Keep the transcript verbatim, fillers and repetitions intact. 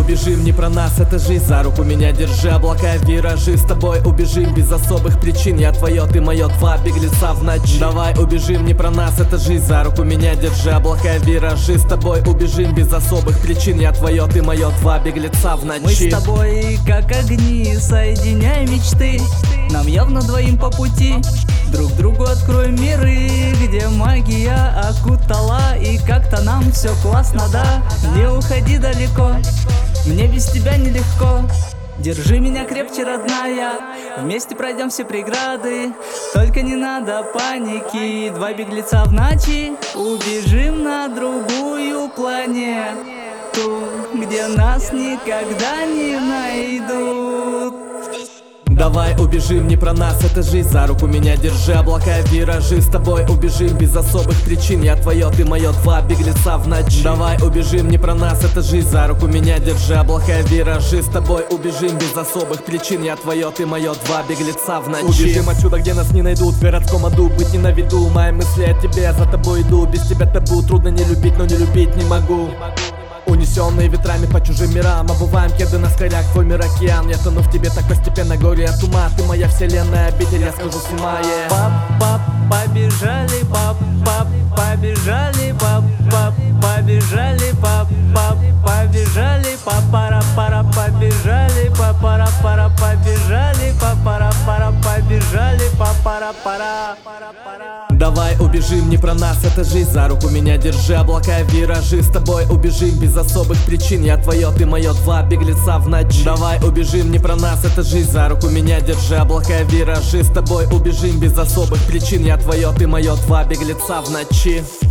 убежим, не про нас, это жизнь. За руку меня держи, облака и виражи. С тобой убежим без особых причин. Я твое, ты мое, два беглеца в ночи. Давай убежим, не про нас, это жизнь. За руку меня держи, облака и виражи. С тобой убежим без особых причин. Я твое, ты мое, два беглеца в ночи. Мы с тобой как огни, соединяя мечты. Нам явно двоим по пути. Друг другу откроем миры, где магия окутала. И как-то нам все классно, да? Не уходи далеко, мне без тебя нелегко. Держи меня крепче, родная, вместе пройдем все преграды. Только не надо паники, два беглеца в ночи. Убежим на другую планету, где нас никогда не найдут. Давай убежим, не про нас, это жизнь. За руку меня держи, облака и виражи. С тобой убежим без особых причин. Я твое, ты мое, два беглеца в ночи. Давай убежим, не про нас, это жизнь. За руку меня держи, облака и виражи. С тобой убежим без особых причин. Я твое, ты мое, два беглеца в ночи. Убежим отсюда, где нас не найдут. В городском аду быть не на виду. Мои мысли о тебе, за тобой иду. Без тебя табу, трудно не любить, но не любить не могу. Унесенные ветрами по чужим мирам, обуваем кеды на скоряк, твой мир океан. Я тону в тебе так постепенно, горе от ума. Ты моя вселенная, обитель, я схожу с ума, yeah. Пап, пап, побежали, пап, пап, побежали, пап, пап, побежали, пап, пап, побежали, папара, пара, побежали, папара, пара, побежали, папара, пара, побежали, папара, пара. Давай убежим, не про нас, это жизнь. За руку меня держи, облака и виражи. С тобой убежим без особых причин. Я твое, ты мое, два беглеца в ночи. Давай убежим, не про нас, это жизнь. За руку меня держи, облака и виражи. С тобой убежим без особых причин. Я твое, ты мое, два беглеца в ночи.